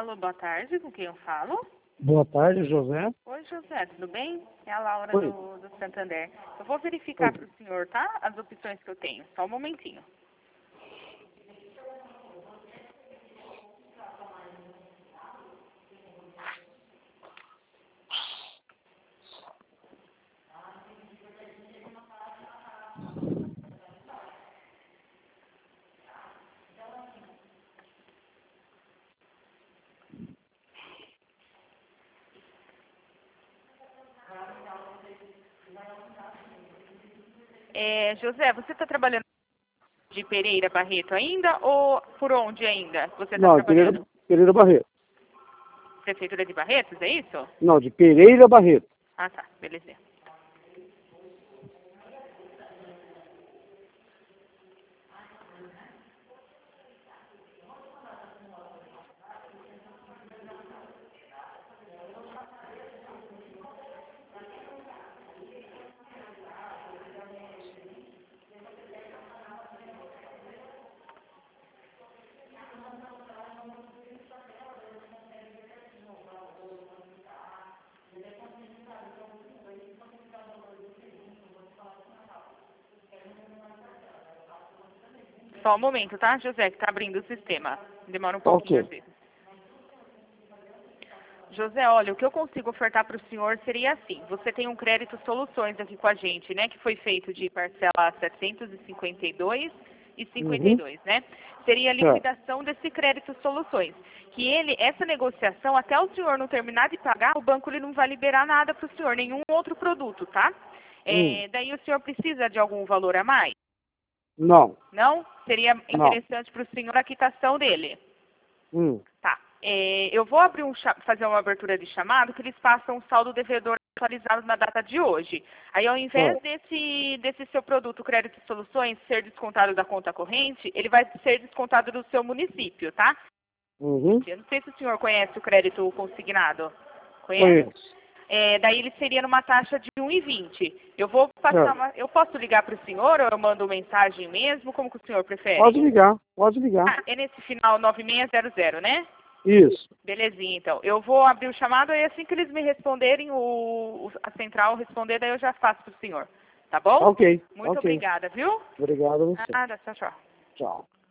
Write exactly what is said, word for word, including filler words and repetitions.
Alô, boa tarde, com quem eu falo? Boa tarde, José. Oi, José, tudo bem? É a Laura Oi. do, do Santander. Eu vou verificar Oi. para o senhor, tá? As opções que eu tenho. Só um momentinho. É, José, você está trabalhando de Pereira Barreto ainda ou por onde ainda você está Não, de Pereira, trabalhando? Pereira Barreto. Prefeitura de Barretos, é isso? Não, de Pereira Barreto. Ah, tá, beleza. Só um momento, tá, José, que está abrindo o sistema. Demora um pouquinho às Ok. vezes. José, olha, o que eu consigo ofertar para o senhor seria assim. Você tem um crédito soluções aqui com a gente, né? Que foi feito de parcela setecentos e cinquenta e dois e cinquenta e Uhum. dois, né? Seria a Certo. liquidação desse crédito soluções. Que ele, essa negociação, até o senhor não terminar de pagar, o banco ele não vai liberar nada para o senhor, nenhum outro produto, tá? Hum. É, daí o senhor precisa de algum valor a mais? Não. Não? Seria Não. interessante para o senhor a quitação dele. Hum. Tá. É, eu vou abrir um cha- fazer uma abertura de chamado que eles passam o saldo devedor atualizado na data de hoje. Aí, ao invés Certo. desse, desse seu produto Crédito e Soluções ser descontado da conta corrente, ele vai ser descontado do seu município, tá? Uhum. Eu não sei se o senhor conhece o crédito consignado. Conhece? Conheço. É, daí ele seria numa taxa de um e vinte. Eu vou passar Certo. uma, eu posso ligar para o senhor ou eu mando mensagem mesmo? Como que o senhor prefere? Pode ligar. Pode ligar. Ah, é nesse final nove seis zero zero, né? Isso. Belezinha, então. Eu vou abrir o chamado e assim que eles me responderem, o, o- a central responder, daí eu já faço para o senhor. Tá bom? Ok. Muito Ok. obrigada, viu? Obrigado a você. Nada, tchau, tchau. Tchau.